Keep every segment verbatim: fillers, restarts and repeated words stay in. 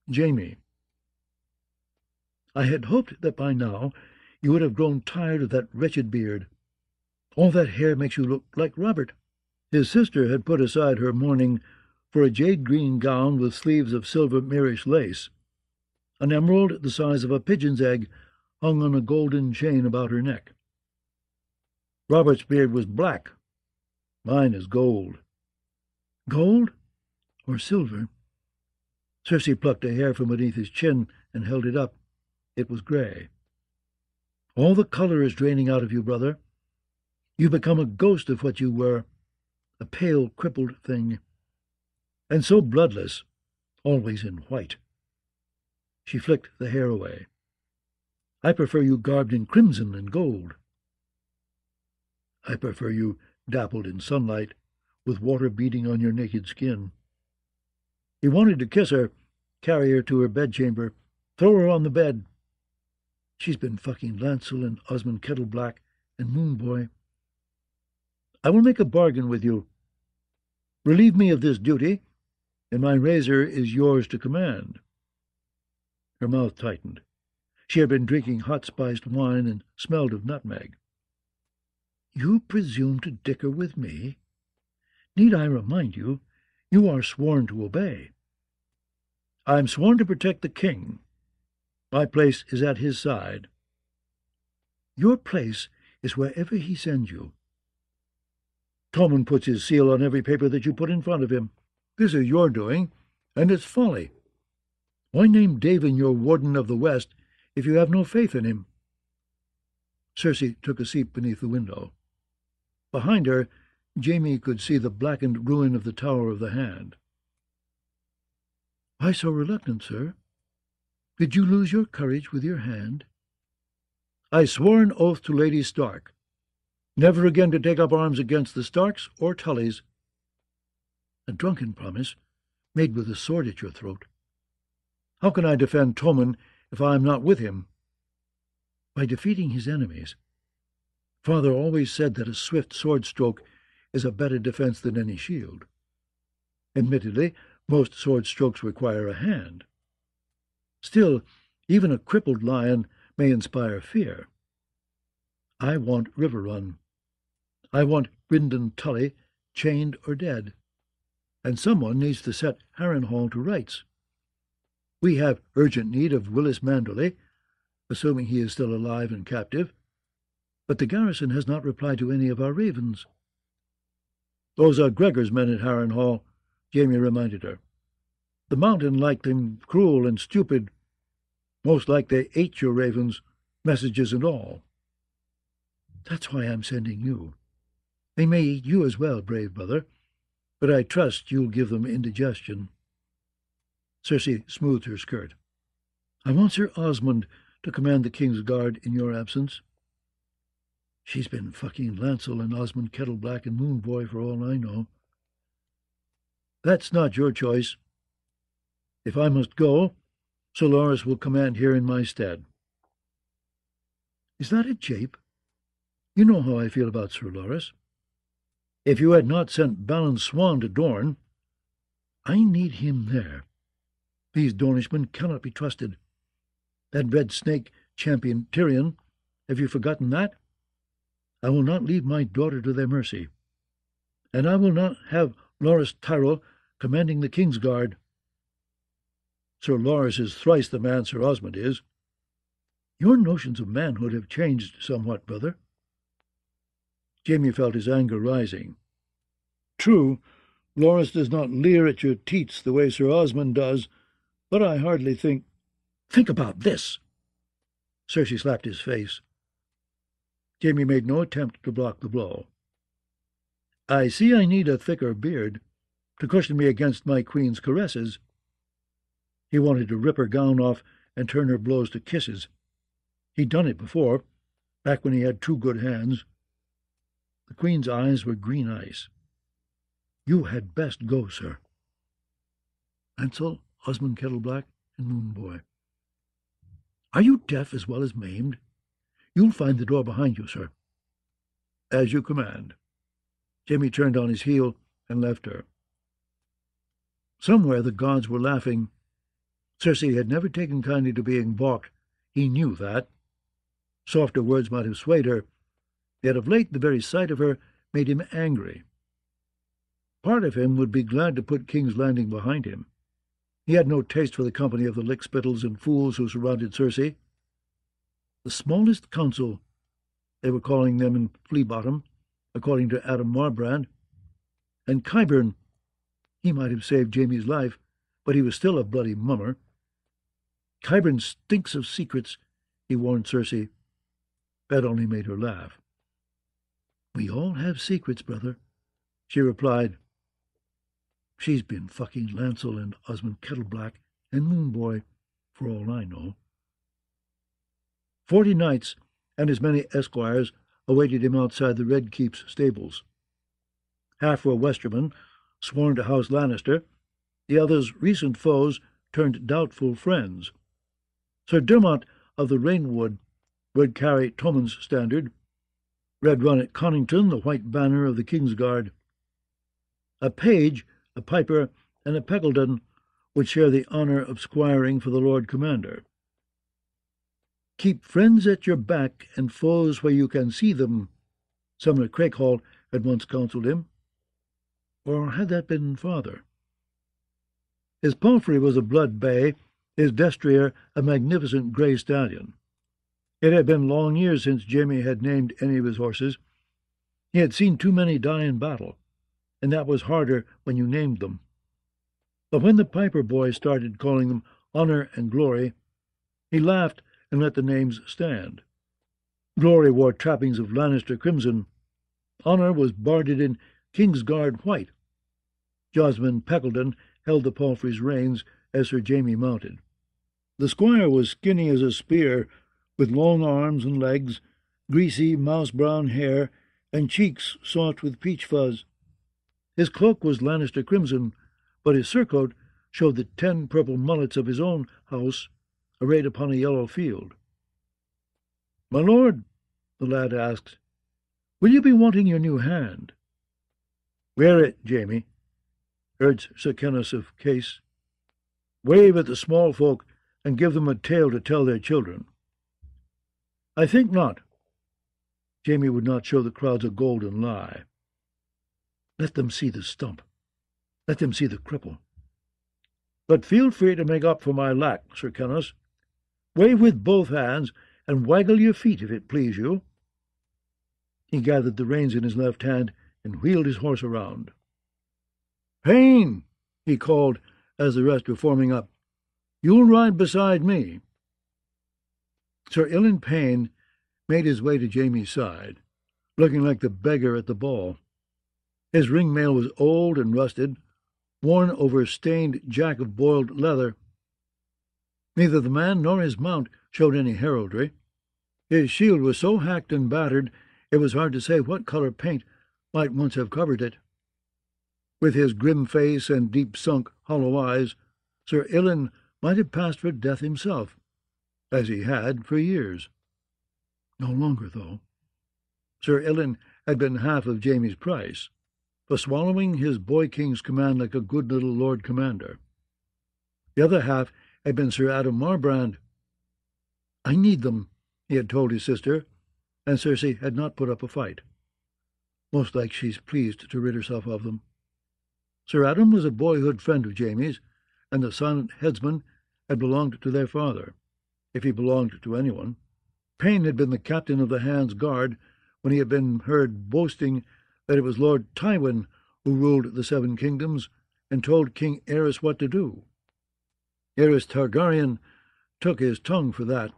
Jamie. I had hoped that by now you would have grown tired of that wretched beard. All that hair makes you look like Robert. His sister had put aside her mourning for a jade-green gown with sleeves of silver Moorish lace. An emerald the size of a pigeon's egg hung on a golden chain about her neck. Robert's beard was black. Mine is gold. Gold or silver? Circe plucked a hair from beneath his chin and held it up. It was gray. All the color is draining out of you, brother. You've become a ghost of what you were, a pale, crippled thing. And so bloodless, always in white. She flicked the hair away. I prefer you garbed in crimson and gold. I prefer you dappled in sunlight, with water beating on your naked skin. He wanted to kiss her, carry her to her bedchamber, throw her on the bed. She's been fucking Lancel and Osmond Kettleblack and Moonboy. I will make a bargain with you. Relieve me of this duty, and my razor is yours to command. Her mouth tightened. She had been drinking hot-spiced wine and smelled of nutmeg. You presume to dicker with me? Need I remind you, you are sworn to obey. I am sworn to protect the king. My place is at his side. Your place is wherever he sends you. Tommen puts his seal on every paper that you put in front of him. This is your doing, and it's folly. Why name Davin your warden of the West if you have no faith in him? Circe took a seat beneath the window. Behind her, Jamie could see the blackened ruin of the Tower of the Hand. Why so reluctant, sir? Did you lose your courage with your hand? I swore an oath to Lady Stark, never again to take up arms against the Starks or Tullys. A drunken promise, made with a sword at your throat. How can I defend Tommen if I am not with him? By defeating his enemies. Father always said that a swift sword stroke is a better defense than any shield. Admittedly, most sword strokes require a hand. Still, even a crippled lion may inspire fear. I want Riverrun. I want Brynden Tully, chained or dead. And someone needs to set Harrenhal to rights. We have urgent need of Willis Manderley, assuming he is still alive and captive, but the garrison has not replied to any of our ravens. Those are Gregor's men at Harrenhal, Jamie reminded her. The mountain liked them cruel and stupid. Most like they ate your ravens, messages and all. That's why I'm sending you. They may eat you as well, brave brother, but I trust you'll give them indigestion. Circe smoothed her skirt. I want Sir Osmond to command the King's Guard in your absence. She's been fucking Lancel and Osmond Kettleblack and Moonboy for all I know. That's not your choice. If I must go, Sir Loras will command here in my stead. Is that a jape? You know how I feel about Sir Loras. If you had not sent Balin Swan to Dorne, I need him there. These Dornishmen cannot be trusted. That red snake champion Tyrion, have you forgotten that? I will not leave my daughter to their mercy. And I will not have Loras Tyrell commanding the King's Guard. Sir Loras is thrice the man Sir Osmond is. Your notions of manhood have changed somewhat, brother. Jamie felt his anger rising. True, Loras does not leer at your teats the way Sir Osmond does, but I hardly think— Think about this! Circe slapped his face. Jamie made no attempt to block the blow. I see I need a thicker beard to cushion me against my queen's caresses. He wanted to rip her gown off and turn her blows to kisses. He'd done it before, back when he had two good hands. The queen's eyes were green ice. You had best go, sir. Lancel, Osmond Kettleblack, and Moonboy. Are you deaf as well as maimed? You'll find the door behind you, sir. As you command. Jamie turned on his heel and left her. Somewhere the gods were laughing. Cersei had never taken kindly to being balked. He knew that. Softer words might have swayed her, yet of late the very sight of her made him angry. Part of him would be glad to put King's Landing behind him. He had no taste for the company of the lickspittles and fools who surrounded Cersei. The smallest council, they were calling them in Flea Bottom, according to Adam Marbrand. And Qyburn, he might have saved Jaime's life, but he was still a bloody mummer. Qyburn stinks of secrets, he warned Cersei. That only made her laugh. We all have secrets, brother, she replied. She's been fucking Lancel and Osmond Kettleblack and Moonboy, for all I know. Forty knights and as many esquires awaited him outside the Red Keep's stables. Half were Westermen, sworn to House Lannister, the others recent foes turned doubtful friends. Sir Dermot of the Rainwood would carry Tommen's standard, Red Runnet Connington the white banner of the Kingsguard. A page, a piper, and a Peckledon would share the honour of squiring for the Lord Commander. Keep friends at your back and foes where you can see them, Sumner Craighall had once counselled him. Or had that been father? His palfrey was a blood bay, his destrier a magnificent grey stallion. It had been long years since Jaime had named any of his horses. He had seen too many die in battle, and that was harder when you named them. But when the piper boy started calling them Honour and Glory, he laughed and let the names stand. Glory wore trappings of Lannister crimson. Honour was barded in Kingsguard white. Josmond Peckledon held the palfrey's reins as Sir Jaime mounted. The squire was skinny as a spear, with long arms and legs, greasy mouse-brown hair, and cheeks soft with peach fuzz. His cloak was Lannister crimson, but his surcoat showed the ten purple mullets of his own house, arrayed upon a yellow field. "My lord," the lad asked, "will you be wanting your new hand?" "Wear it, Jaime," urged Sir Kenneth of Case. "Wave at the small folk and give them a tale to tell their children." "I think not." Jaime would not show the crowds a golden lie. "Let them see the stump. Let them see the cripple. But feel free to make up for my lack, Sir Kenneth. Wave with both hands, and waggle your feet, if it please you." He gathered the reins in his left hand and wheeled his horse around. "Payne," he called, as the rest were forming up, "you'll ride beside me." Sir Ilan Payne made his way to Jaime's side, looking like the beggar at the ball. His ring-mail was old and rusted, worn over a stained jack of boiled leather. Neither the man nor his mount showed any heraldry. His shield was so hacked and battered it was hard to say what colour paint might once have covered it. With his grim face and deep-sunk, hollow eyes, Sir Ilan might have passed for death himself, as he had for years. No longer, though. Sir Ilan had been half of Jaime's price, for swallowing his boy-king's command like a good little Lord Commander. The other half had been Sir Adam Marbrand. "I need them," he had told his sister, and Cersei had not put up a fight. Most like she's pleased to rid herself of them. Sir Adam was a boyhood friend of Jaime's, and the silent headsman had belonged to their father, if he belonged to anyone. Payne had been the captain of the Hand's Guard when he had been heard boasting that it was Lord Tywin who ruled the Seven Kingdoms and told King Aerys what to do. Aerys Targaryen took his tongue for that.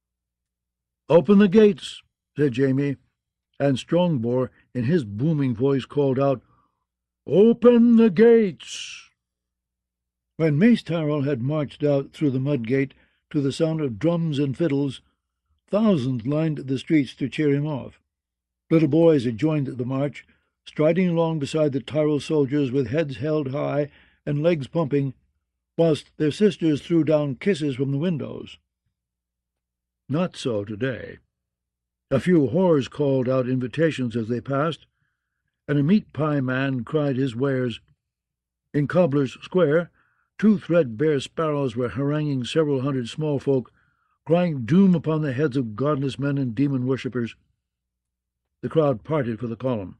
"Open the gates," said Jaime, and Strongbor, in his booming voice, called out, "Open the gates!" When Mace Tyrell had marched out through the mud gate to the sound of drums and fiddles, thousands lined the streets to cheer him off. Little boys had joined the march, striding along beside the Tyrell soldiers with heads held high and legs pumping, whilst their sisters threw down kisses from the windows. Not so today. A few whores called out invitations as they passed, and a meat-pie man cried his wares. In Cobbler's Square, two threadbare sparrows were haranguing several hundred small folk, crying doom upon the heads of godless men and demon worshippers. The crowd parted for the column.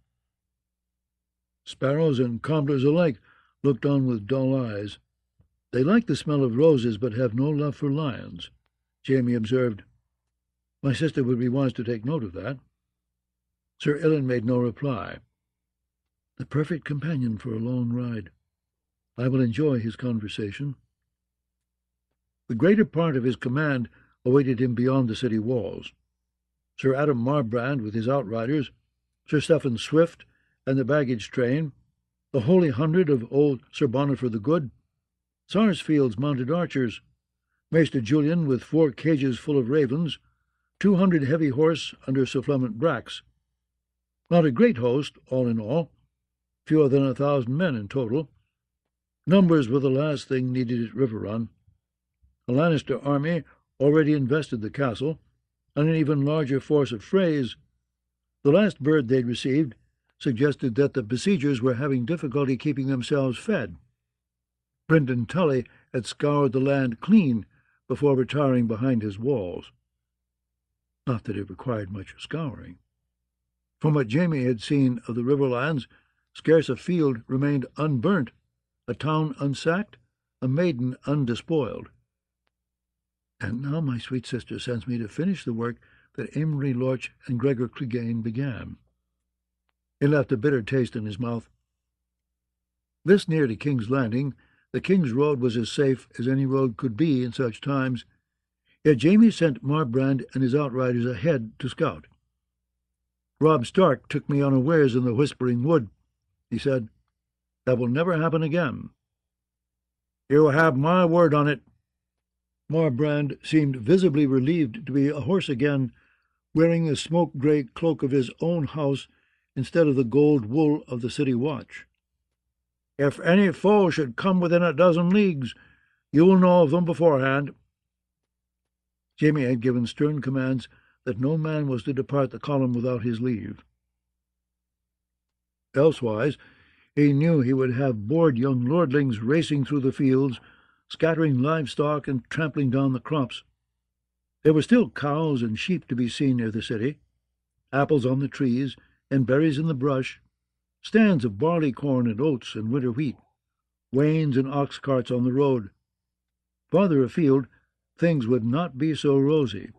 Sparrows and cobblers alike looked on with dull eyes. They like the smell of roses, but have no love for lions, Jamie observed. My sister would be wise to take note of that. Sir Ilan made no reply. The perfect companion for a long ride. I will enjoy his conversation. The greater part of his command awaited him beyond the city walls. Sir Adam Marbrand with his outriders, Sir Stephen Swift and the baggage train, the Holy Hundred of old Sir Bonifer the Good, Sarsfield's mounted archers, Maester Julian with four cages full of ravens, two hundred heavy horse under Sir Flemont Brax. Not a great host, all in all, fewer than a thousand men in total. Numbers were the last thing needed at Riverrun. A Lannister army already invested the castle, and an even larger force of Freys. The last bird they'd received suggested that the besiegers were having difficulty keeping themselves fed. Brynden Tully had scoured the land clean before retiring behind his walls. Not that it required much scouring. From what Jamie had seen of the Riverlands, scarce a field remained unburnt, a town unsacked, a maiden undespoiled. And now my sweet sister sends me to finish the work that Amory Lorch and Gregor Clegane began. He left a bitter taste in his mouth. This near to King's Landing, the King's Road was as safe as any road could be in such times, yet Jamie sent Marbrand and his outriders ahead to scout. Robb Stark took me unawares in the Whispering Wood, he said. That will never happen again. You have my word on it. Marbrand seemed visibly relieved to be a horse again, wearing the smoke-grey cloak of his own house instead of the gold wool of the city watch. If any foe should come within a dozen leagues, you will know of them beforehand. Jamie had given stern commands that no man was to depart the column without his leave. Elsewise, he knew he would have bored young lordlings racing through the fields, scattering livestock and trampling down the crops. There were still cows and sheep to be seen near the city, apples on the trees and berries in the brush, stands of barley corn and oats and winter wheat, wains and ox carts on the road. Farther afield, things would not be so rosy.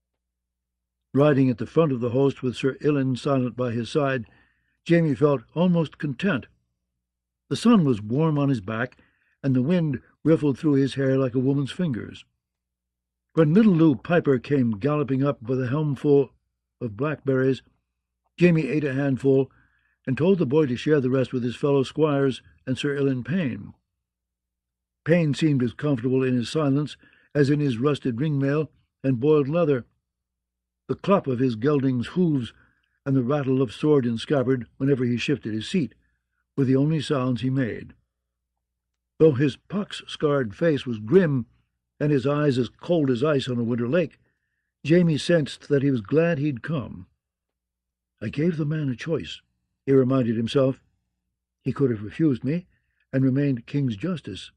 Riding at the front of the host with Sir Ilan silent by his side, Jamie felt almost content. The sun was warm on his back, and the wind riffled through his hair like a woman's fingers. When little Lew Piper came galloping up with a helmful of blackberries, Jamie ate a handful and told the boy to share the rest with his fellow squires and Sir Ilan Payne. Payne seemed as comfortable in his silence as in his rusted ringmail and boiled leather. The clop of his gelding's hooves and the rattle of sword and scabbard whenever he shifted his seat were the only sounds he made. Though his pox-scarred face was grim and his eyes as cold as ice on a winter lake, Jamie sensed that he was glad he'd come. I gave the man a choice, he reminded himself. He could have refused me and remained King's Justice.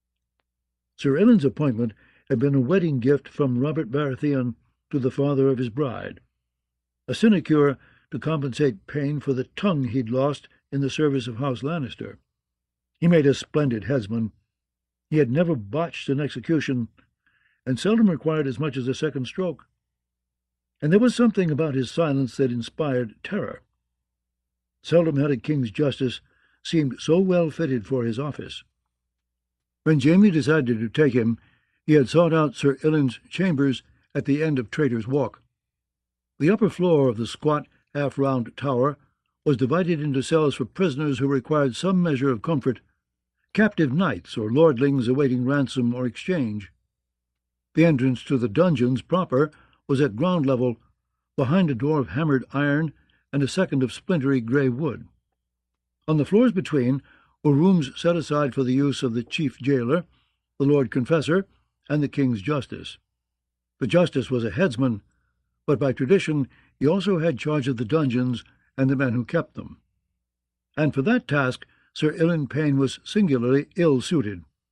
Sir Ilan's appointment had been a wedding gift from Robert Baratheon to the father of his bride, a sinecure to compensate Payne for the tongue he'd lost in the service of House Lannister. He made a splendid headsman. He had never botched an execution, and seldom required as much as a second stroke. And there was something about his silence that inspired terror. Seldom had a King's Justice seemed so well fitted for his office. When Jamie decided to take him, he had sought out Sir Ilan's chambers at the end of Traitor's Walk. The upper floor of the squat, half-round tower was divided into cells for prisoners who required some measure of comfort, captive knights or lordlings awaiting ransom or exchange. The entrance to the dungeons proper was at ground level, behind a door of hammered iron and a second of splintery grey wood. On the floors between were rooms set aside for the use of the chief jailer, the Lord Confessor, and the King's Justice. The Justice was a headsman, but by tradition he also had charge of the dungeons and the men who kept them. And for that task Sir Ilan Payne was singularly ill-suited.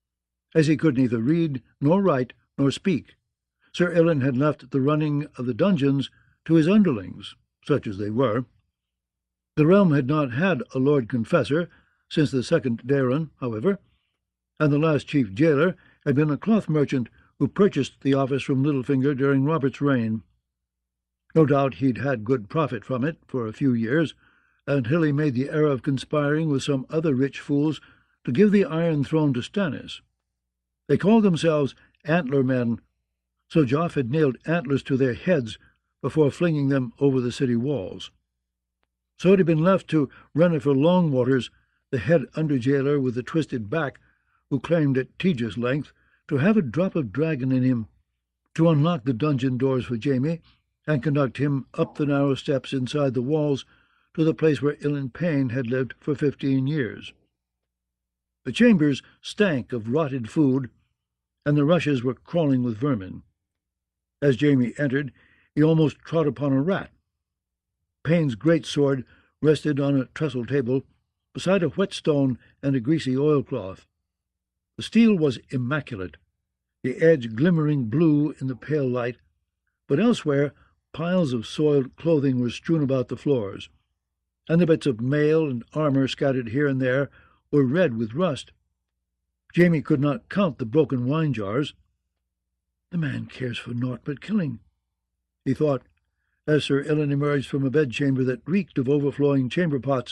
as he could neither read, nor write, nor speak. Sir Ilan had left the running of the dungeons to his underlings, such as they were. The realm had not had a Lord Confessor since the second Daron, however, and the last chief jailer had been a cloth merchant who purchased the office from Littlefinger during Robert's reign. No doubt he'd had good profit from it for a few years, until he made the error of conspiring with some other rich fools to give the Iron Throne to Stannis. They called themselves Antler Men, so Joff had nailed antlers to their heads before flinging them over the city walls. So it had been left to Renifer Longwaters, the head under-jailer with the twisted back, who claimed at Tejas length to have a drop of dragon in him, to unlock the dungeon doors for Jaime and conduct him up the narrow steps inside the walls to the place where Ilan Payne had lived for fifteen years. The chambers stank of rotted food, and the rushes were crawling with vermin. As Jaime entered, he almost trod upon a rat. Payne's great sword rested on a trestle table beside a whetstone and a greasy oilcloth. The steel was immaculate, the edge glimmering blue in the pale light, but elsewhere piles of soiled clothing were strewn about the floors, and the bits of mail and armor scattered here and there were red with rust. Jaime could not count the broken wine jars. "The man cares for naught but killing," he thought, as Sir Ilan emerged from a bedchamber that reeked of overflowing chamber pots.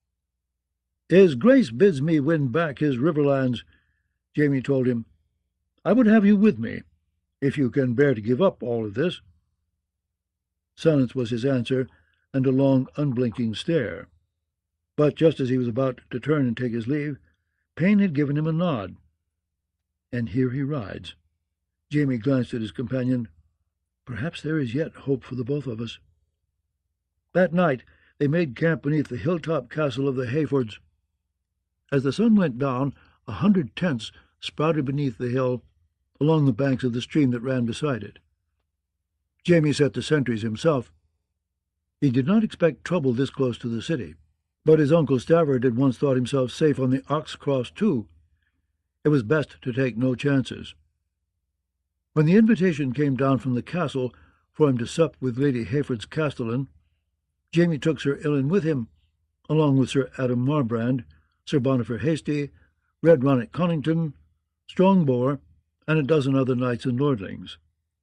"His Grace bids me win back his riverlands," Jaime told him. "I would have you with me, if you can bear to give up all of this." Silence was his answer, and a long, unblinking stare. But just as he was about to turn and take his leave, Payne had given him a nod. "And here he rides." Jaime glanced at his companion. "Perhaps there is yet hope for the both of us." That night they made camp beneath the hilltop castle of the Hayfords. As the sun went down, a hundred tents sprouted beneath the hill, along the banks of the stream that ran beside it. Jaime set the sentries himself. He did not expect trouble this close to the city, but his uncle Stavard had once thought himself safe on the Ox-Cross too. It was best to take no chances. When the invitation came down from the castle for him to sup with Lady Hayford's castellan, Jaime took Sir Ilan with him, along with Sir Adam Marbrand, Sir Bonifer Hasty, Red Ronnet Connington, Strongbore, and a dozen other knights and lordlings.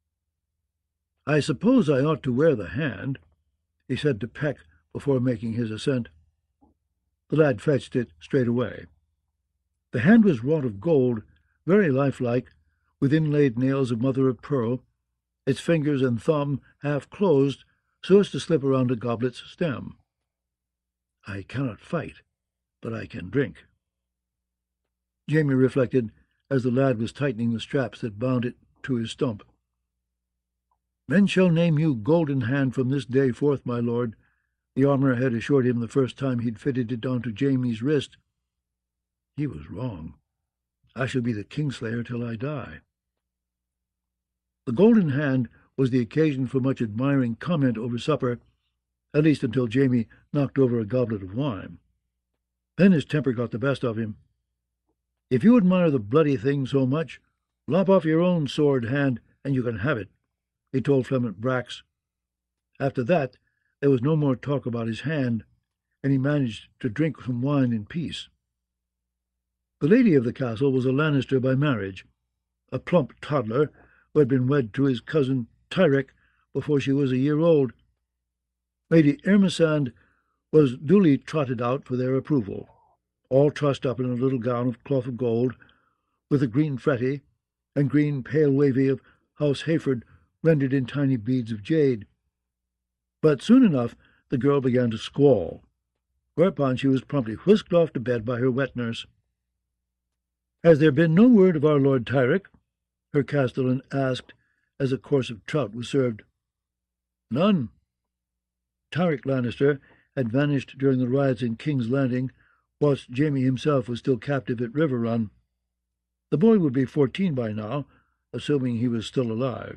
"I suppose I ought to wear the hand," he said to Peck before making his ascent. The lad fetched it straight away. The hand was wrought of gold, very lifelike, with inlaid nails of mother-of-pearl, its fingers and thumb half closed so as to slip around a goblet's stem. "I cannot fight, but I can drink." Jaime reflected as the lad was tightening the straps that bound it to his stump. "Men shall name you Golden Hand from this day forth, my lord," the armourer had assured him the first time he'd fitted it onto Jaime's wrist. He was wrong. "I shall be the Kingslayer till I die." The Golden Hand was the occasion for much admiring comment over supper, at least until Jaime knocked over a goblet of wine. Then his temper got the best of him. "If you admire the bloody thing so much, lop off your own sword hand, and you can have it," he told Flement Brax. After that, there was no more talk about his hand, and he managed to drink some wine in peace. The lady of the castle was a Lannister by marriage, a plump toddler who had been wed to his cousin Tyrek before she was a year old. Lady Ermesand was duly trotted out for their approval, all trussed up in a little gown of cloth of gold, with a green fretty and green pale wavy of House Hayford rendered in tiny beads of jade. But soon enough the girl began to squall, whereupon she was promptly whisked off to bed by her wet nurse. "Has there been no word of our Lord Tyrek?" her castellan asked, as a course of trout was served. "None." Tyrek Lannister had vanished during the riots in King's Landing, whilst Jaime himself was still captive at River Run. The boy would be fourteen by now, assuming he was still alive.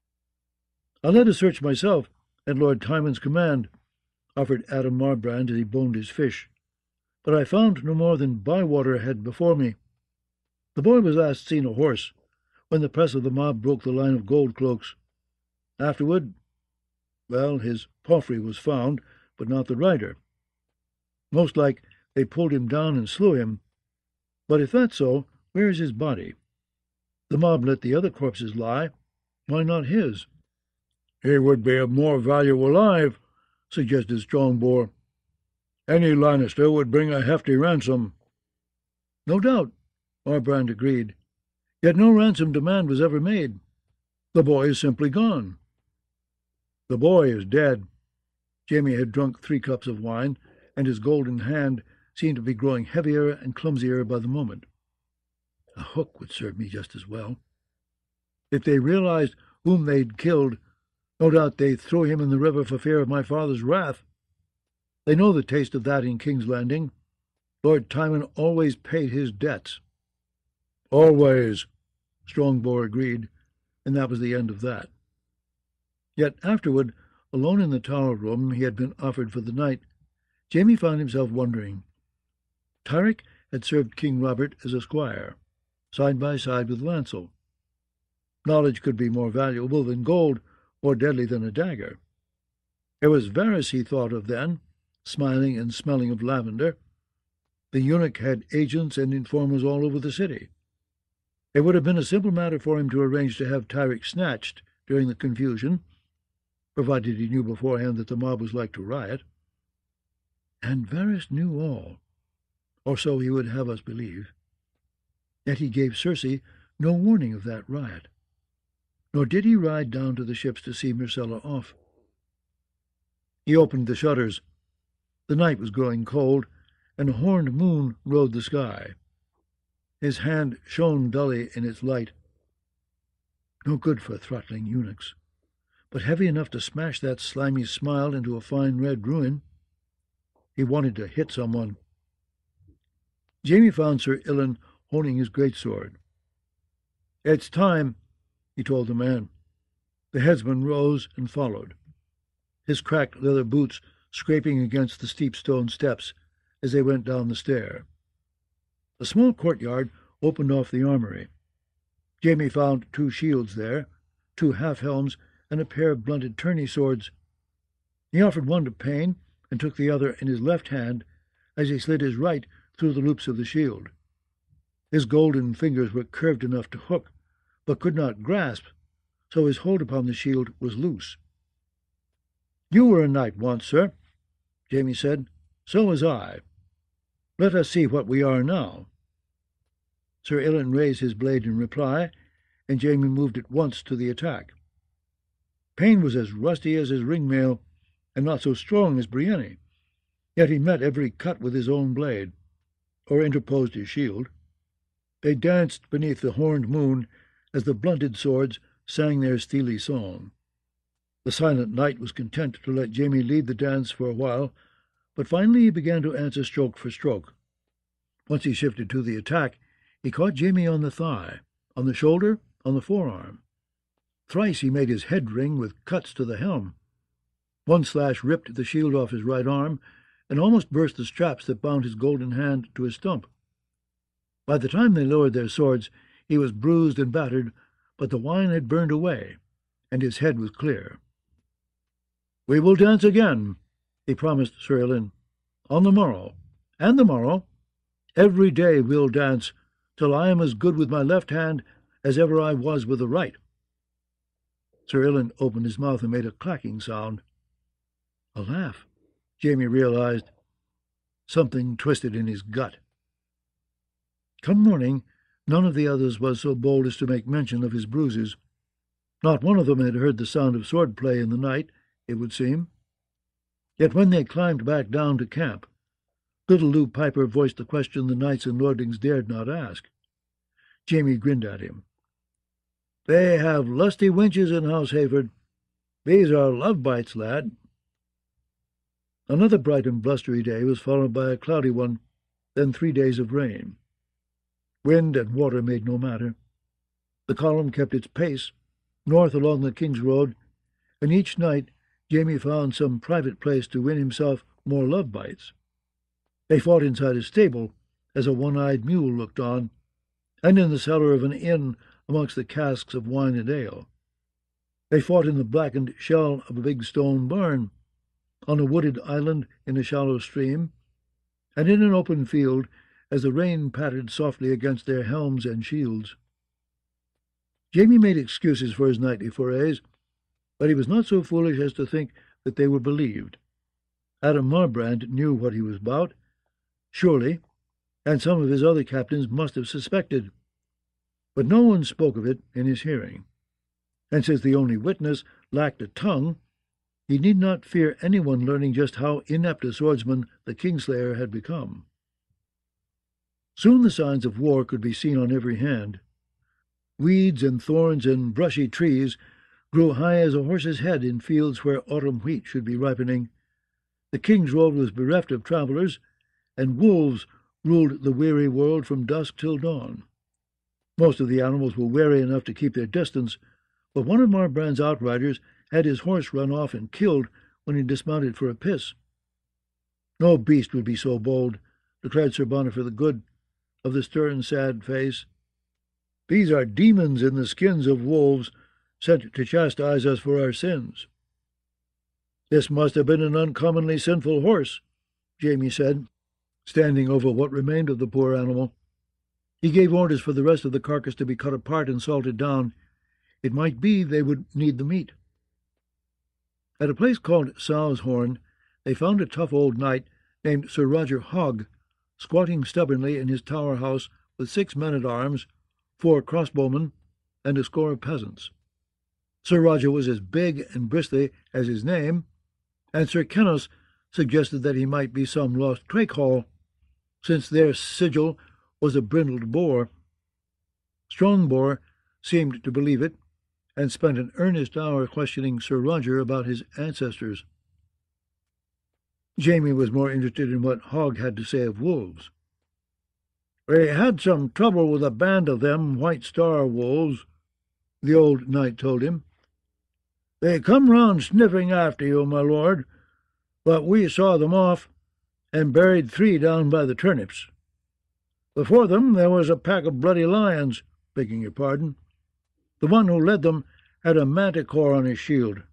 "I led a search myself, at Lord Tywin's command," offered Adam Marbrand as he boned his fish, "but I found no more than Bywater had before me." The boy was last seen a horse when the press of the mob broke the line of gold cloaks. Afterward, well, his palfrey was found, but not the rider. Most like they pulled him down and slew him. But if that's so, where is his body? The mob let the other corpses lie. Why not his? He would be of more value alive, suggested Strongborough. Any Lannister would bring a hefty ransom. No doubt, Marbrand agreed. Yet no ransom demand was ever made. The boy is simply gone. The boy is dead. Jaime had drunk three cups of wine, and his golden hand seemed to be growing heavier and clumsier by the moment. A hook would serve me just as well. If they realized whom they'd killed, no doubt they'd throw him in the river for fear of my father's wrath. They know the taste of that in King's Landing. Lord Tywin always paid his debts. Always, Strongborough agreed, and that was the end of that. Yet afterward, alone in the tower room he had been offered for the night, Jaime found himself wondering. Tyrek had served King Robert as a squire, side by side with Lancel. Knowledge could be more valuable than gold, more deadly than a dagger. There was Varys he thought of then, smiling and smelling of lavender. The eunuch had agents and informers all over the city. It would have been a simple matter for him to arrange to have Tyrek snatched during the confusion, provided he knew beforehand that the mob was like to riot. And Varys knew all, or so he would have us believe. Yet he gave Cersei no warning of that riot, nor did he ride down to the ships to see Myrcella off. He opened the shutters. The night was growing cold, and a horned moon rode the sky. His hand shone dully in its light. No good for throttling eunuchs, but heavy enough to smash that slimy smile into a fine red ruin. He wanted to hit someone. Jaime found Sir Ilyn holding his greatsword. "It's time," he told the man. The headsman rose and followed, his cracked leather boots scraping against the steep stone steps as they went down the stair. A small courtyard opened off the armory. Jaime found two shields there, two half-helms, and a pair of blunted tourney swords. He offered one to Payne, and took the other in his left hand as he slid his right through the loops of the shield. His golden fingers were curved enough to hook, but could not grasp, so his hold upon the shield was loose. "You were a knight once, sir," Jaime said. "So was I. Let us see what we are now." Sir Ilyn raised his blade in reply, and Jaime moved at once to the attack. Payne was as rusty as his ring-mail, and not so strong as Brienne, yet he met every cut with his own blade, or interposed his shield. They danced beneath the horned moon as the blunted swords sang their steely song. The silent knight was content to let Jaime lead the dance for a while, but finally he began to answer stroke for stroke. Once he shifted to the attack, he caught Jaime on the thigh, on the shoulder, on the forearm. Thrice he made his head ring with cuts to the helm. One slash ripped the shield off his right arm, and almost burst the straps that bound his golden hand to his stump. By the time they lowered their swords, he was bruised and battered, but the wine had burned away, and his head was clear. "We will dance again," he promised Sir Ilyn, "on the morrow, and the morrow. Every day we'll dance, till I am as good with my left hand as ever I was with the right." Sir Ilyn opened his mouth and made a clacking sound. A laugh, Jaime realized. Something twisted in his gut. Come morning, none of the others was so bold as to make mention of his bruises. Not one of them had heard the sound of sword-play in the night, it would seem. Yet when they climbed back down to camp, little Lew Piper voiced the question the knights and lordlings dared not ask. Jaime grinned at him. "They have lusty wenches in House Hayford. These are love-bites, lad." Another bright and blustery day was followed by a cloudy one, then three days of rain. Wind and water made no matter. The column kept its pace, north along the King's Road, and each night Jaime found some private place to win himself more love-bites. They fought inside a stable, as a one-eyed mule looked on, and in the cellar of an inn amongst the casks of wine and ale. They fought in the blackened shell of a big stone barn, on a wooded island in a shallow stream, and in an open field as the rain pattered softly against their helms and shields. Jamie made excuses for his nightly forays, but he was not so foolish as to think that they were believed. Adam Marbrand knew what he was about, surely, and some of his other captains must have suspected. But no one spoke of it in his hearing, and since the only witness lacked a tongue, he need not fear anyone learning just how inept a swordsman the Kingslayer had become. Soon the signs of war could be seen on every hand. Weeds and thorns and brushy trees grew high as a horse's head in fields where autumn wheat should be ripening. The King's Road was bereft of travellers, and wolves ruled the weary world from dusk till dawn. Most of the animals were wary enough to keep their distance, but one of Marbrand's outriders had his horse run off and killed when he dismounted for a piss. No beast would be so bold, declared Sir Boniface the Good, of the stern, sad face. These are demons in the skins of wolves, sent to chastise us for our sins. This must have been an uncommonly sinful horse, Jamie said, standing over what remained of the poor animal. He gave orders for the rest of the carcass to be cut apart and salted down. It might be they would need the meat. At a place called Sow's Horn, they found a tough old knight named Sir Roger Hogg, squatting stubbornly in his tower house with six men-at-arms, four crossbowmen, and a score of peasants. Sir Roger was as big and bristly as his name, and Sir Kenneth suggested that he might be some lost Craighall, since their sigil was a brindled boar. Strongbow seemed to believe it, and spent an earnest hour questioning Sir Roger about his ancestors. Jamie was more interested in what Hogg had to say of wolves. "We had some trouble with a band of them White Star wolves," the old knight told him. "They come round sniffing after you, my lord, but we saw them off, and buried three down by the turnips. Before them there was a pack of bloody lions, begging your pardon. The one who led them had a manticore on his shield."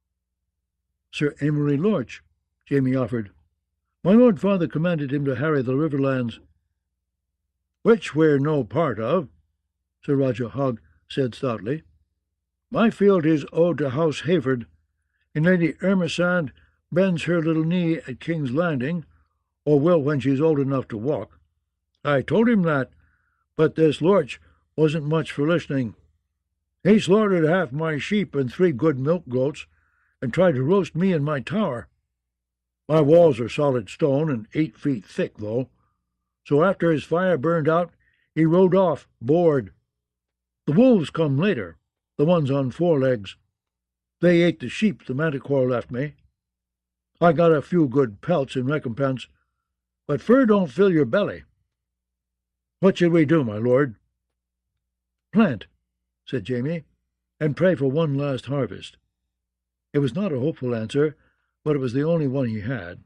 "Sir Amory Lorch," Jamie offered. "My lord father commanded him to harry the Riverlands." "Which we're no part of," Sir Roger Hogg said stoutly. "My field is owed to House Hayford, and Lady Ermesand bends her little knee at King's Landing, or will when she's old enough to walk. I told him that, but this Lorch wasn't much for listening. He slaughtered half my sheep and three good milk goats, and tried to roast me in my tower. My walls are solid stone and eight feet thick, though, so after his fire burned out, he rode off, bored. The wolves come later, the ones on four legs. They ate the sheep the manticore left me. I got a few good pelts in recompense, but fur don't fill your belly. What should we do, my lord?" "Plant," said Jamie, "and pray for one last harvest." It was not a hopeful answer, but it was the only one he had.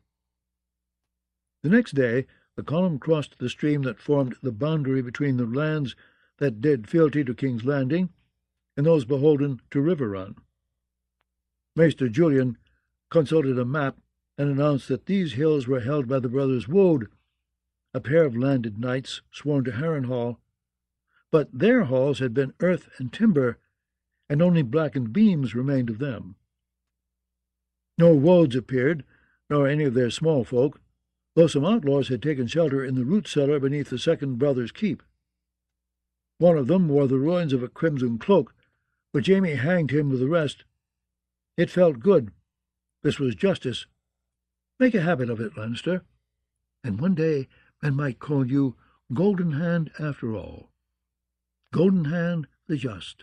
The next day the column crossed the stream that formed the boundary between the lands that did fealty to King's Landing and those beholden to Riverrun. Maester Julian consulted a map and announced that these hills were held by the brothers Woad, a pair of landed knights sworn to Harrenhal, but their halls had been earth and timber, and only blackened beams remained of them. No Woads appeared, nor any of their small folk, though some outlaws had taken shelter in the root cellar beneath the second brother's keep. One of them wore the ruins of a crimson cloak, but Jamie hanged him with the rest. It felt good. This was justice. Make a habit of it, Leinster, and one day men might call you Golden Hand after all. Golden Hand the Just.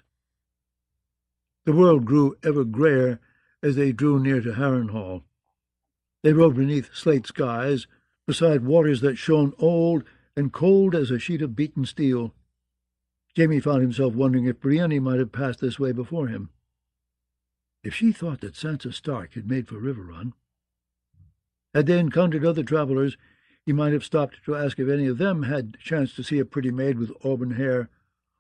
The world grew ever greyer as they drew near to Harrenhal. They rode beneath slate skies, beside waters that shone old and cold as a sheet of beaten steel. Jamie found himself wondering if Brienne might have passed this way before him. If she thought that Sansa Stark had made for Riverrun. Had they encountered other travellers, he might have stopped to ask if any of them had chanced to see a pretty maid with auburn hair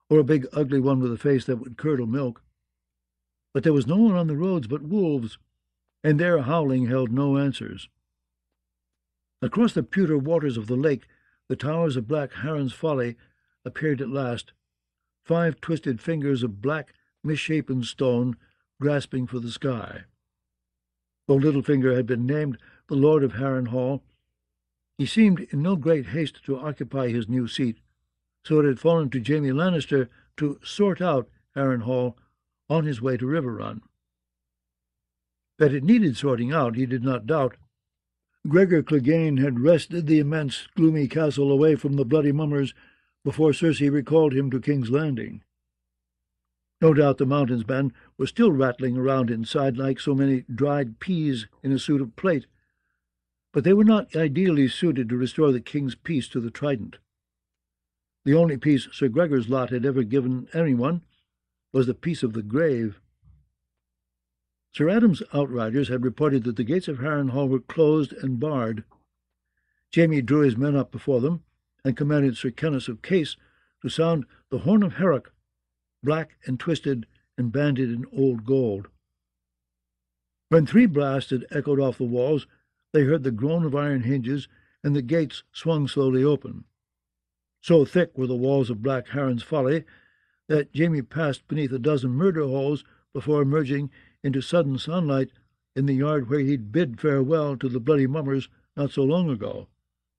or a big ugly one with a face that would curdle milk. But there was no one on the roads but wolves, and their howling held no answers. Across the pewter waters of the lake, the towers of Black Heron's Folly appeared at last, five twisted fingers of black, misshapen stone grasping for the sky. Though Littlefinger had been named the Lord of Harrenhal, he seemed in no great haste to occupy his new seat, so it had fallen to Jaime Lannister to sort out Harrenhal on his way to Riverrun. That it needed sorting out he did not doubt. Gregor Clegane had wrested the immense, gloomy castle away from the bloody mummers before Cersei recalled him to King's Landing. No doubt the Mountains men were still rattling around inside like so many dried peas in a suit of plate, but they were not ideally suited to restore the king's peace to the Trident. The only peace Sir Gregor's lot had ever given anyone was the peace of the grave. Sir Adam's outriders had reported that the gates of Harrenhal were closed and barred. Jaime drew his men up before them and commanded Sir Kenneth of Case to sound the horn of Herrick, black and twisted and banded in old gold. When three blasts had echoed off the walls, they heard the groan of iron hinges, and the gates swung slowly open. So thick were the walls of Black Heron's Folly that Jaime passed beneath a dozen murder holes before emerging into sudden sunlight in the yard where he'd bid farewell to the bloody mummers not so long ago.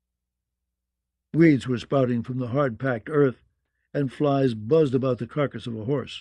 Weeds were sprouting from the hard-packed earth, and flies buzzed about the carcass of a horse.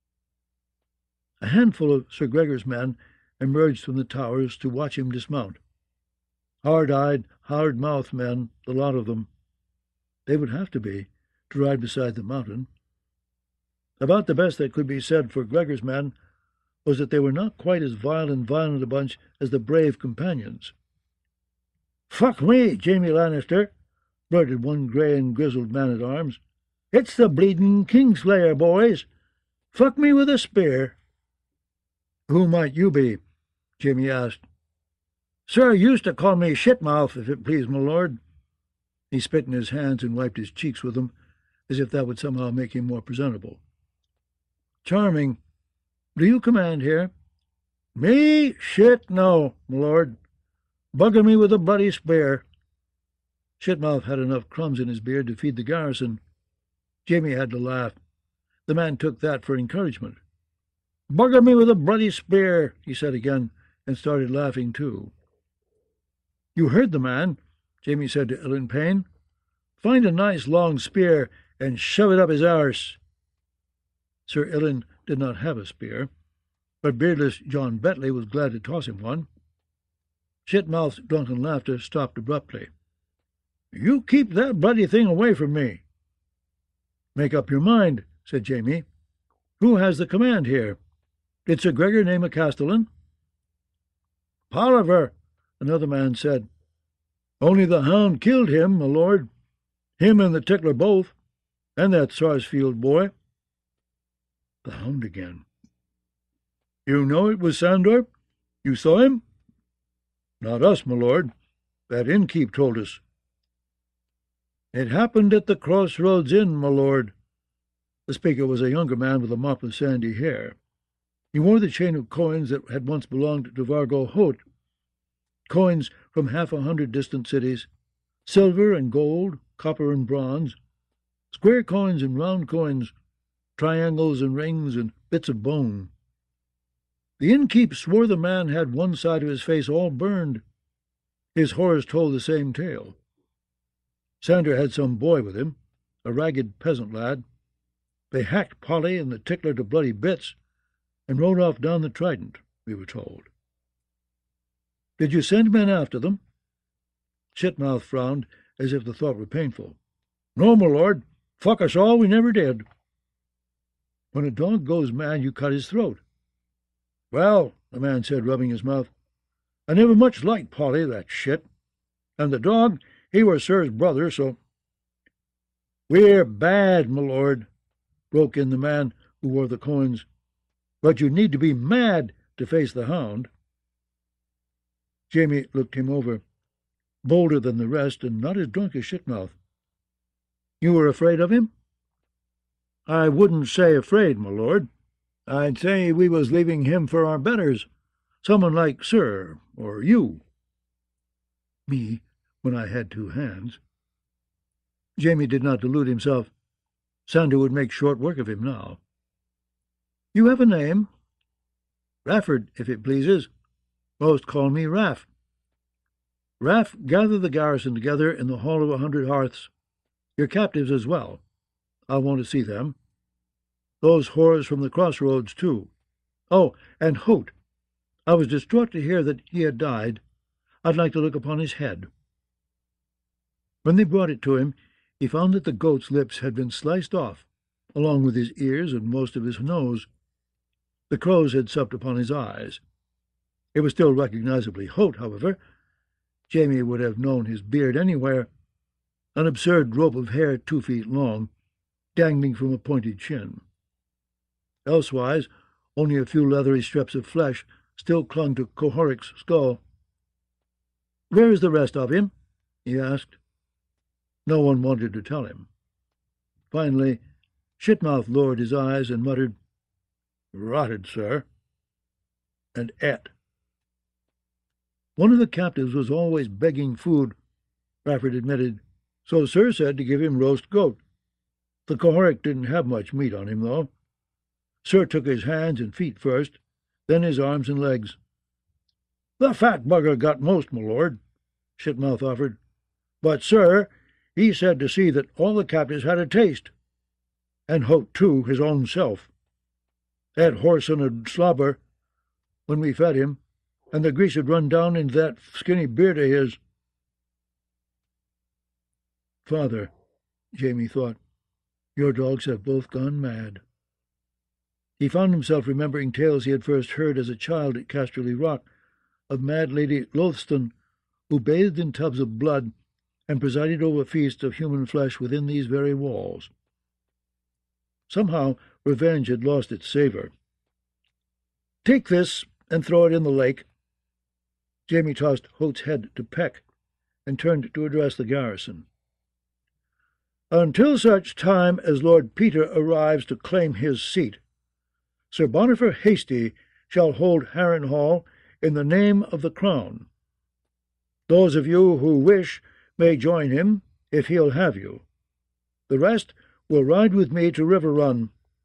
A handful of Sir Gregor's men emerged from the towers to watch him dismount. Hard-eyed, hard-mouthed men, the lot of them. They would have to be, to ride beside the mountain. About the best that could be said for Gregor's men was that they were not quite as vile and violent a bunch as the brave companions. "Fuck me, Jaime Lannister," blurted one grey and grizzled man-at-arms. "It's the bleeding Kingslayer, boys. Fuck me with a spear." "Who might you be?" Jaime asked. "Sir used to call me Shitmouth, if it please my lord." He spit in his hands and wiped his cheeks with them, as if that would somehow make him more presentable. "Charming. Do you command here?" "Me? Shit, no, my lord. Bugger me with a bloody spear." Shitmouth had enough crumbs in his beard to feed the garrison. Jaime had to laugh. The man took that for encouragement. "Bugger me with a bloody spear," he said again, and started laughing too. "You heard the man," Jaime said to Ilyn Payne. "Find a nice long spear and shove it up his arse." Sir Ilyn did not have a spear, but beardless John Bentley was glad to toss him one. Shitmouth's drunken laughter stopped abruptly. "You keep that bloody thing away from me." "Make up your mind," said Jaime. "Who has the command here? Did Sir Gregor name a castellan?" "Polliver," another man said. "Only the hound killed him, my lord. Him and the tickler both, and that Sarsfield boy." The hound again. "You know it was Sandor? You saw him?" "Not us, my lord. That innkeep told us." "It happened at the Crossroads Inn, my lord." The speaker was a younger man with a mop of sandy hair. He wore the chain of coins that had once belonged to Vargo Hoat, coins from half a hundred distant cities, silver and gold, copper and bronze, square coins and round coins, triangles and rings and bits of bone. The innkeep swore the man had one side of his face all burned. His horrors told the same tale. Sandor had some boy with him, a ragged peasant lad. They hacked Polly and the tickler to bloody bits and rode off down the Trident, we were told. "Did you send men after them?" Shitmouth frowned, as if the thought were painful. "No, my lord. Fuck us all, we never did." "When a dog goes mad, you cut his throat." "Well," the man said, rubbing his mouth, "I never much liked Polly, that shit. And the dog, he was Sir's brother, so—" "We're bad, my lord," broke in the man who wore the coins. "But you need to be mad to face the hound." Jaime looked him over, bolder than the rest and not as drunk as Shitmouth. "You were afraid of him?" I wouldn't say afraid, my lord. I'd say we was leaving him for our betters, someone like Sir or you. Me, when I had two hands. Jamie did not delude himself. Sander would make short work of him now. You have a name? Rafford, if it pleases. Most call me Raff. Raff, gather the garrison together in the Hall of a Hundred Hearths. Your captives as well. I want to see them. Those whores from the crossroads, too. Oh, and Hote. I was distraught to hear that he had died. I'd like to look upon his head. When they brought it to him, he found that the goat's lips had been sliced off, along with his ears and most of his nose. The crows had supped upon his eyes. It was still recognizably Hote, however. Jamie would have known his beard anywhere, an absurd rope of hair two feet long, dangling from a pointed chin. Elsewise, only a few leathery strips of flesh still clung to Cohoric's skull. "Where is the rest of him?" he asked. No one wanted to tell him. Finally, Shitmouth lowered his eyes and muttered, "Rotted, sir," and ate. One of the captives was always begging food, Rafford admitted, so Sir said to give him roast goat. The Cohoric didn't have much meat on him, though. Sir took his hands and feet first, then his arms and legs. "The fat bugger got most, my lord," Shitmouth offered. "But, sir, he said to see that all the captives had a taste. And Hote, too, his own self. That horse and a slobber when we fed him, and the grease had run down into that skinny beard of his." "Father," Jamie thought, "your dogs have both gone mad." He found himself remembering tales he had first heard as a child at Casterly Rock, of mad Lady Lothston, who bathed in tubs of blood and presided over feasts of human flesh within these very walls. Somehow revenge had lost its savour. "Take this and throw it in the lake." Jamie tossed Hote's head to peck and turned to address the garrison. "Until such time as Lord Peter arrives to claim his seat, Sir Bonifer Hasty shall hold Harrenhal in the name of the Crown. Those of you who wish may join him, if he'll have you. The rest will ride with me to River Run."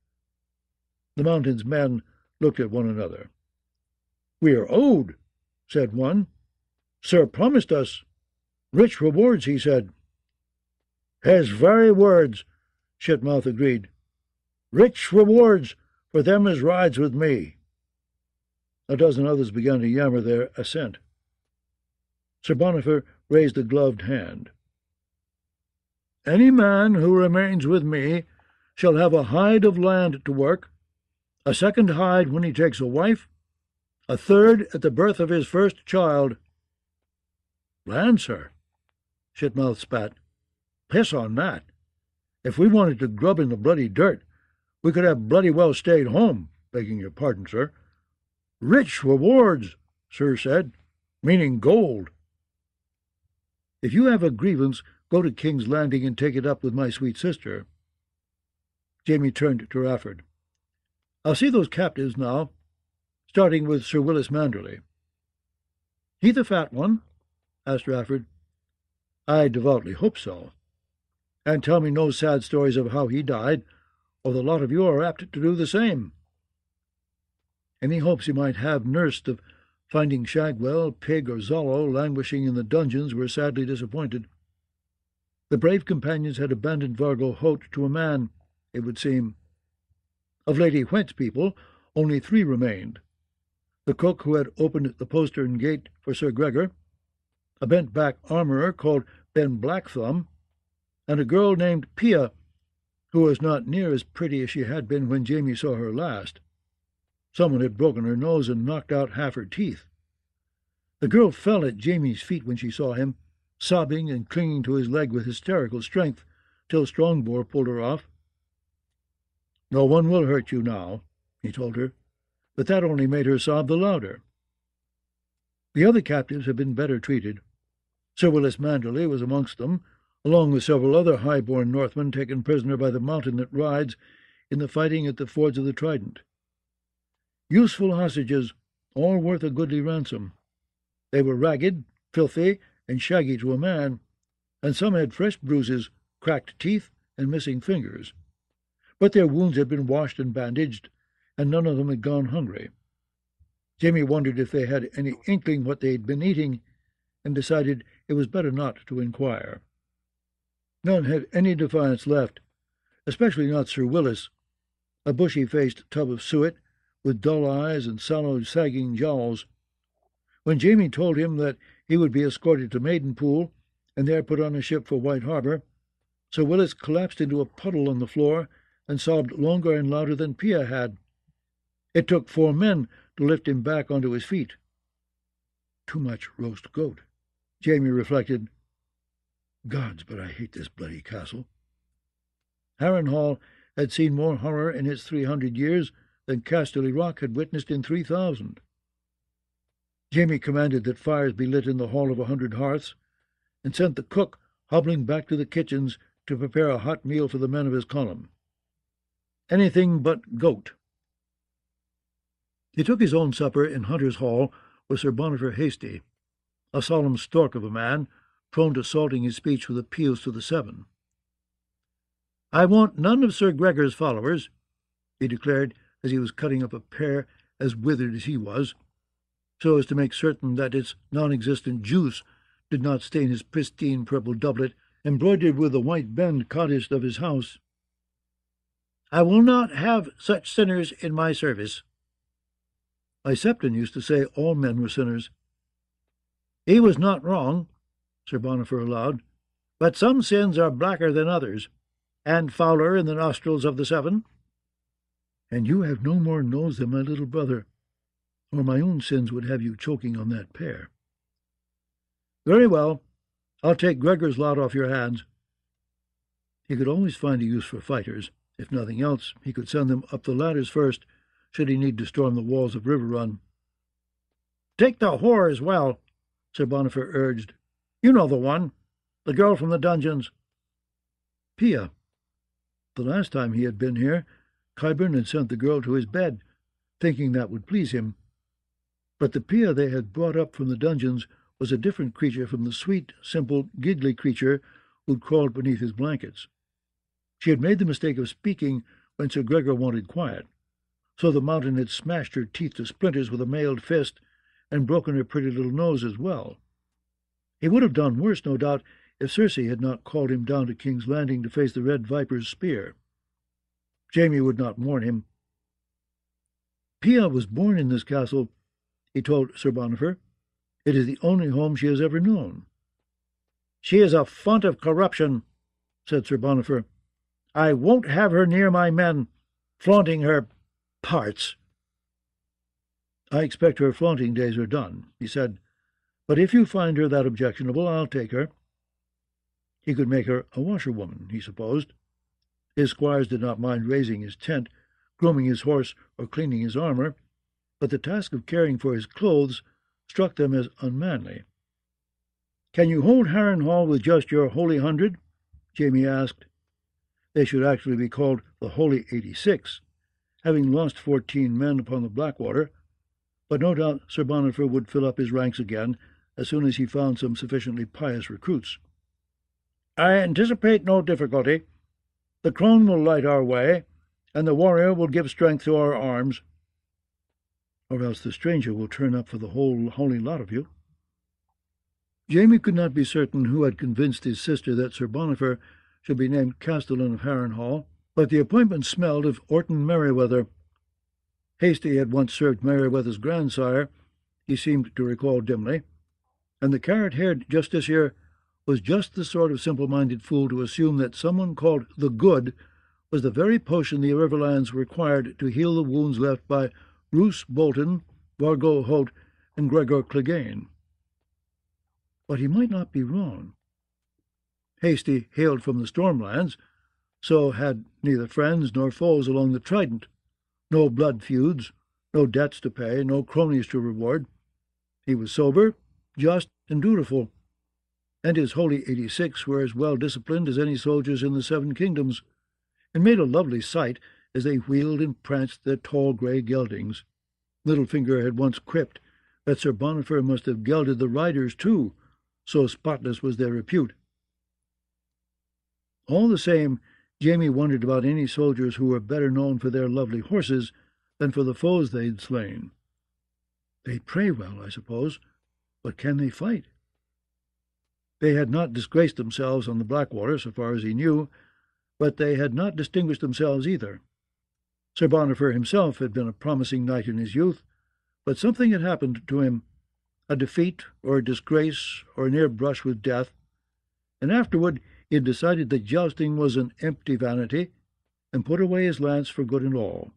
The mountain's men looked at one another. "We are owed," said one. "Sir promised us. Rich rewards, he said." "His very words," Shitmouth agreed. "Rich rewards for them as rides with me." A dozen others began to yammer their assent. Sir Bonifer raised a gloved hand. "Any man who remains with me shall have a hide of land to work, a second hide when he takes a wife, a third at the birth of his first child." "Land, sir," Shitmouth spat. "Piss on that. If we wanted to grub in the bloody dirt, we could have bloody well stayed home, begging your pardon, sir." "Rich rewards," Sir said, "meaning gold." "If you have a grievance, go to King's Landing and take it up with my sweet sister." Jamie turned to Rafford. "I'll see those captives now, starting with Sir Willis Manderley." "He the fat one?" asked Rafford. "I devoutly hope so. And tell me no sad stories of how he died, or the lot of you are apt to do the same." Any hopes he might have nursed of finding Shagwell, Pig, or Zollo languishing in the dungeons were sadly disappointed. The brave companions had abandoned Vargo Hote to a man, it would seem. Of Lady Whent's people, only three remained: the cook who had opened the postern gate for Sir Gregor, a bent-back armourer called Ben Blackthumb, and a girl named Pia, who was not near as pretty as she had been when Jamie saw her last. Someone had broken her nose and knocked out half her teeth. The girl fell at Jamie's feet when she saw him, sobbing and clinging to his leg with hysterical strength, till Strongbore pulled her off. "No one will hurt you now," he told her, but that only made her sob the louder. The other captives had been better treated. Sir Willis Manderley was amongst them, along with several other high-born Northmen taken prisoner by the mountain that rides in the fighting at the fords of the Trident. Useful hostages, all worth a goodly ransom. They were ragged, filthy, and shaggy to a man, and some had fresh bruises, cracked teeth, and missing fingers. But their wounds had been washed and bandaged, and none of them had gone hungry. Jamie wondered if they had any inkling what they had been eating, and decided it was better not to inquire. None had any defiance left, especially not Sir Willis, a bushy-faced tub of suet, with dull eyes and sallow, sagging jowls. When Jamie told him that he would be escorted to Maidenpool, and there put on a ship for White Harbour, Sir Willis collapsed into a puddle on the floor and sobbed longer and louder than Pia had. It took four men to lift him back onto his feet. Too much roast goat, Jamie reflected. Gods, but I hate this bloody castle. Harrenhal had seen more horror in its three hundred years than Casterly Rock had witnessed in three thousand. Jamie commanded that fires be lit in the Hall of a Hundred Hearths, and sent the cook hobbling back to the kitchens to prepare a hot meal for the men of his column. Anything but goat. He took his own supper in Hunter's Hall with Sir Bonifer Hasty, a solemn stork of a man, prone to salting his speech with appeals to the Seven. "I want none of Sir Gregor's followers," he declared as he was cutting up a pear as withered as he was, so as to make certain that its non-existent juice did not stain his pristine purple doublet, embroidered with the white bend codice of his house. "I will not have such sinners in my service." Isepton used to say all men were sinners. "He was not wrong," Sir Bonifer allowed, "but some sins are blacker than others, and fouler in the nostrils of the Seven." "And you have no more nose than my little brother, or my own sins would have you choking on that pear." "Very well. I'll take Gregor's lot off your hands." He could always find a use for fighters. If nothing else, he could send them up the ladders first, should he need to storm the walls of Riverrun. "Take the whore as well," Sir Bonifer urged. "You know the one, the girl from the dungeons." Pia. The last time he had been here, Qyburn had sent the girl to his bed, thinking that would please him. But the Pia they had brought up from the dungeons was a different creature from the sweet, simple, giggly creature who'd crawled beneath his blankets. She had made the mistake of speaking when Sir Gregor wanted quiet, so the mountain had smashed her teeth to splinters with a mailed fist and broken her pretty little nose as well. He would have done worse, no doubt, if Circe had not called him down to King's Landing to face the Red Viper's spear. Jamie would not warn him. "Pia was born in this castle," he told Sir Bonifer. "It is the only home she has ever known." "She is a font of corruption," said Sir Bonifer. "I won't have her near my men, flaunting her parts." "I expect her flaunting days are done," he said. "But if you find her that objectionable, I'll take her." He could make her a washerwoman, he supposed. His squires did not mind raising his tent, grooming his horse, or cleaning his armour, but the task of caring for his clothes struck them as unmanly. "Can you hold Harrenhal with just your Holy Hundred?" Jamie asked. They should actually be called the Holy Eighty-Six, having lost fourteen men upon the Blackwater, but no doubt Sir Bonifer would fill up his ranks again as soon as he found some sufficiently pious recruits. "I anticipate no difficulty. The crone will light our way, and the warrior will give strength to our arms." "Or else the stranger will turn up for the whole holy lot of you." Jamie could not be certain who had convinced his sister that Sir Bonifer should be named Castellan of Harrenhal, but the appointment smelled of Orton Merryweather. Hasty had once served Merryweather's grandsire, he seemed to recall dimly, and the carrot-haired justiciar was just the sort of simple-minded fool to assume that someone called the Good was the very potion the Riverlands required to heal the wounds left by Roose Bolton, Vargo Holt, and Gregor Clegane. But he might not be wrong. Hasty hailed from the Stormlands, so had neither friends nor foes along the Trident, no blood feuds, no debts to pay, no cronies to reward. He was sober, just, and dutiful, and his Holy Eighty-Six were as well disciplined as any soldiers in the Seven Kingdoms, and made a lovely sight as they wheeled and pranced their tall grey geldings. Littlefinger had once quipped that Sir Boniface must have gelded the riders too, so spotless was their repute. All the same, Jamie wondered about any soldiers who were better known for their lovely horses than for the foes they'd slain. They pray well, I suppose, but can they fight? They had not disgraced themselves on the Blackwater, so far as he knew, but they had not distinguished themselves either. Sir Boniface himself had been a promising knight in his youth, but something had happened to him, a defeat or a disgrace or a near brush with death, and afterward he had decided that jousting was an empty vanity, and put away his lance for good and all.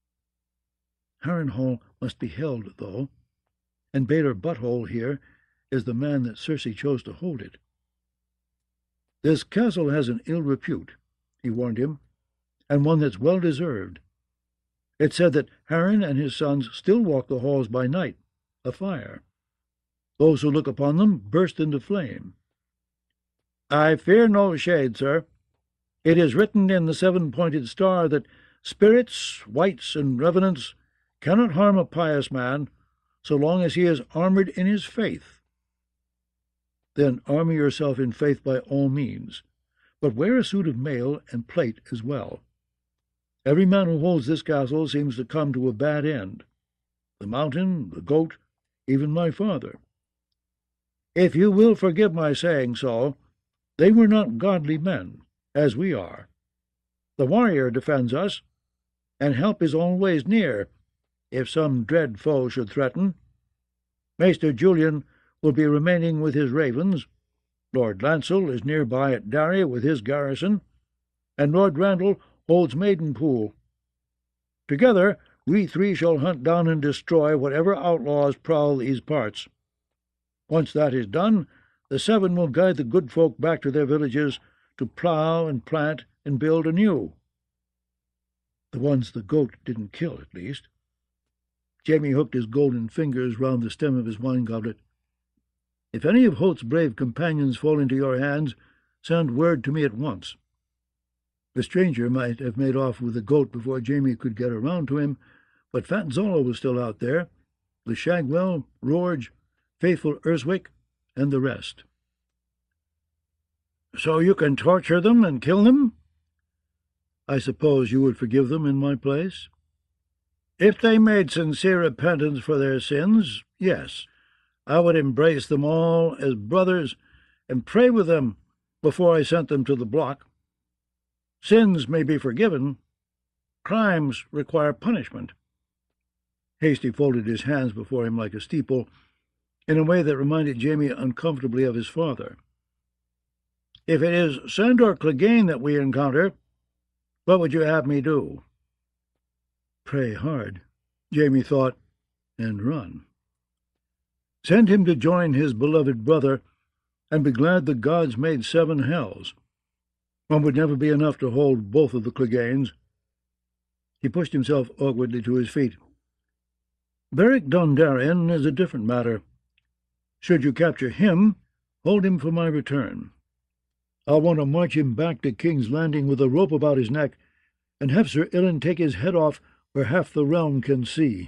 Harrenhal must be held, though, and Baylor Butthole here is the man that Circe chose to hold it. This castle has an ill repute, he warned him, and one that's well deserved. It said that Harren and his sons still walk the halls by night, afire. Those who look upon them burst into flame. I fear no shade, sir. It is written in the seven-pointed star that spirits, wights, and revenants cannot harm a pious man so long as he is armoured in his faith. Then armour yourself in faith by all means, but wear a suit of mail and plate as well. Every man who holds this castle seems to come to a bad end. The mountain, the goat, even my father. If you will forgive my saying so, they were not godly men, as we are. The warrior defends us, and help is always near, if some dread foe should threaten. Maester Julian will be remaining with his ravens. Lord Lancel is nearby at Darry with his garrison, and Lord Randall holds Maidenpool. Together we three shall hunt down and destroy whatever outlaws prowl these parts. Once that is done, the seven will guide the good folk back to their villages to plough and plant and build anew. The ones the goat didn't kill, at least. Jamie hooked his golden fingers round the stem of his wine-goblet. If any of Holt's brave companions fall into your hands, send word to me at once. The stranger might have made off with the goat before Jamie could get around to him, but Fat Zollo was still out there, with Shagwell, Rorge, faithful Urswick, and the rest. So you can torture them and kill them? I suppose you would forgive them in my place? If they made sincere repentance for their sins, yes, I would embrace them all as brothers and pray with them before I sent them to the block. Sins may be forgiven. Crimes require punishment. Hasty folded his hands before him like a steeple, in a way that reminded Jamie uncomfortably of his father. If it is Sandor Clegane that we encounter, what would you have me do? Pray hard, Jamie thought, and run. Send him to join his beloved brother, and be glad the gods made seven hells. One would never be enough to hold both of the Cleganes. He pushed himself awkwardly to his feet. Beric Dondarrion is a different matter. Should you capture him, hold him for my return. I'll want to march him back to King's Landing with a rope about his neck, and have Sir Ilyn take his head off where half the realm can see.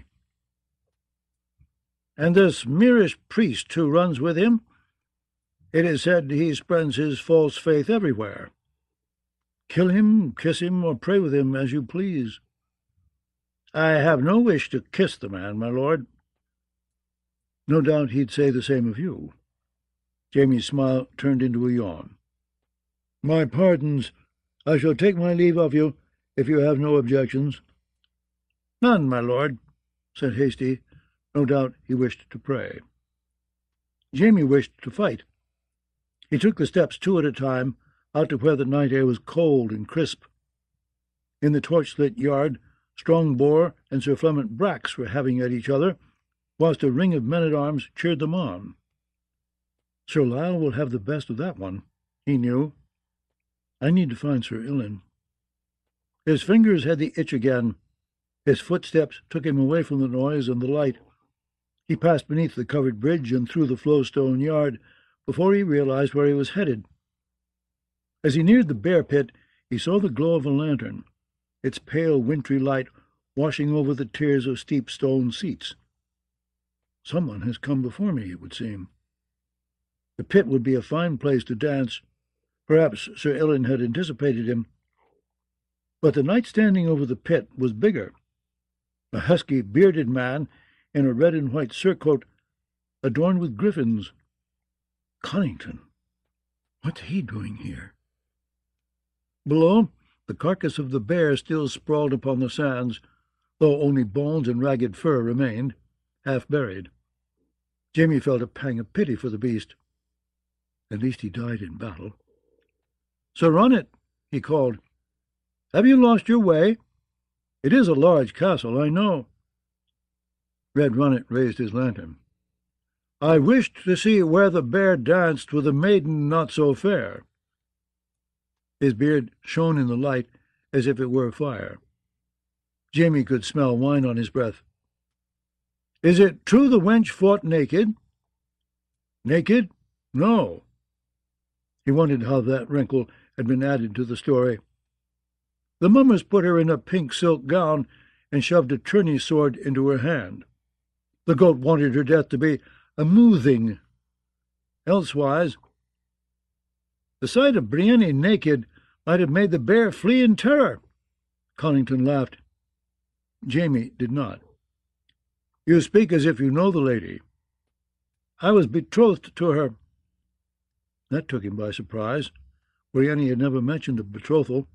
And this Mirish priest who runs with him? It is said he spreads his false faith everywhere. Kill him, kiss him, or pray with him as you please. I have no wish to kiss the man, my lord. No doubt he'd say the same of you. Jamie's smile turned into a yawn. My pardons. I shall take my leave of you, if you have no objections. None, my lord, said Hasty. No doubt he wished to pray. Jamie wished to fight. He took the steps two at a time, out to where the night air was cold and crisp. In the torch-lit yard, Strongboar and Sir Flement Brax were having at each other, whilst a ring of men-at-arms cheered them on. Sir Lyle will have the best of that one, he knew. I need to find Sir Ilyn. His fingers had the itch again. His footsteps took him away from the noise and the light. He passed beneath the covered bridge and through the flowstone yard before he realized where he was headed. As he neared the bear pit, he saw the glow of a lantern. its pale wintry light washing over the tiers of steep stone seats. Someone has come before me, it would seem. The pit would be a fine place to dance. Perhaps Sir Ilan had anticipated him. But the knight standing over the pit was bigger, a husky, bearded man in a red and white surcoat adorned with griffins. Conington. What's he doing here? Below, the carcass of the bear still sprawled upon the sands, though only bones and ragged fur remained, half buried. Jamie felt a pang of pity for the beast. At least he died in battle. "Sir Ronnet," he called, "have you lost your way? It is a large castle, I know." Red Ronnet raised his lantern. "I wished to see where the bear danced with a maiden not so fair." His beard shone in the light as if it were fire. Jamie could smell wine on his breath. "Is it true the wench fought naked?" "Naked? No." He wondered how that wrinkle had been added to the story. "The mummers put her in a pink silk gown and shoved a tourney sword into her hand. The goat wanted her death to be a moothing. Elsewise, the sight of Brienne naked might have made the bear flee in terror." Conington laughed. Jamie did not. "You speak as if you know the lady." "I was betrothed to her." That took him by surprise. Brienne had never mentioned a betrothal.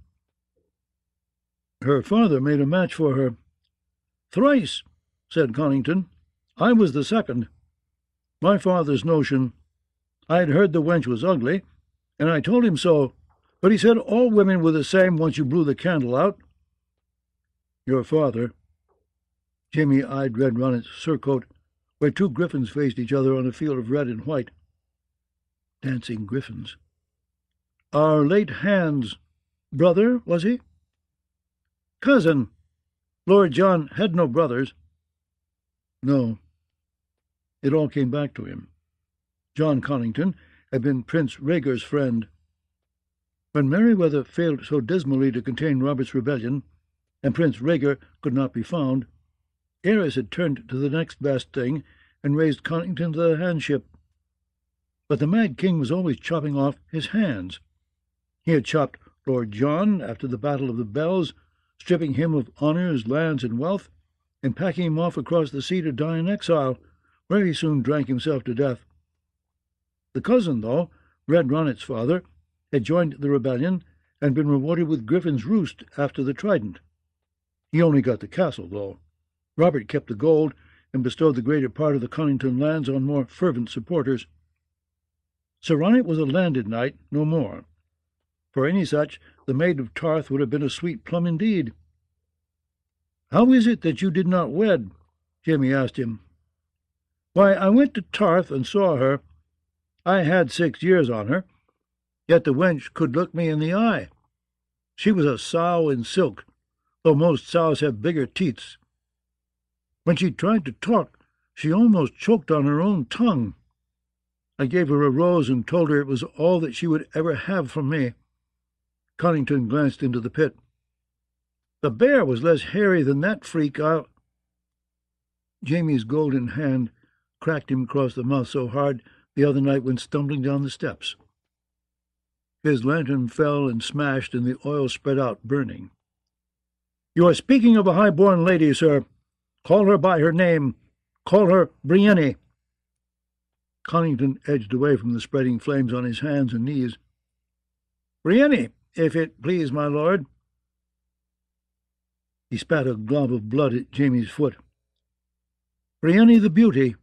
"Her father made a match for her." "Thrice," said Conington. "I was the second. My father's notion. I had heard the wench was ugly, and I told him so, but he said all women were the same once you blew the candle out." "Your father." Jamie eyed Red Ronnet's surcoat, where two griffins faced each other on a field of red and white. Dancing griffins. "Our late hand's brother, was he?" "Cousin. Lord John had no brothers." "No." It all came back to him. John Conington had been Prince Rhaegar's friend. When Merryweather failed so dismally to contain Robert's rebellion, and Prince Rhaegar could not be found, Aerys had turned to the next best thing and raised Conington to the handship. But the Mad King was always chopping off his hands. He had chopped Lord John after the Battle of the Bells, stripping him of honours, lands, and wealth, and packing him off across the sea to die in exile, where he soon drank himself to death. The cousin, though, Red Ronnet's father, had joined the rebellion and been rewarded with Griffin's Roost after the Trident. He only got the castle, though. Robert kept the gold and bestowed the greater part of the Conington lands on more fervent supporters. Sir Ronnet was a landed knight, no more. For any such, the Maid of Tarth would have been a sweet plum indeed. "How is it that you did not wed?" Jamie asked him. "Why, I went to Tarth and saw her. I had six years on her, yet the wench could look me in the eye. She was a sow in silk, though most sows have bigger teats. When she tried to talk, she almost choked on her own tongue. I gave her a rose and told her it was all that she would ever have from me." Conington glanced into the pit. "The bear was less hairy than that freak, I'll—" Jamie's golden hand cracked him across the mouth so hard the other night went stumbling down the steps. His lantern fell and smashed, and the oil spread out, burning. "You are speaking of a high-born lady, sir. Call her by her name. Call her Brienne." Conington edged away from the spreading flames on his hands and knees. "Brienne, if it please my lord." He spat a glob of blood at Jamie's foot. "Brienne the Beauty.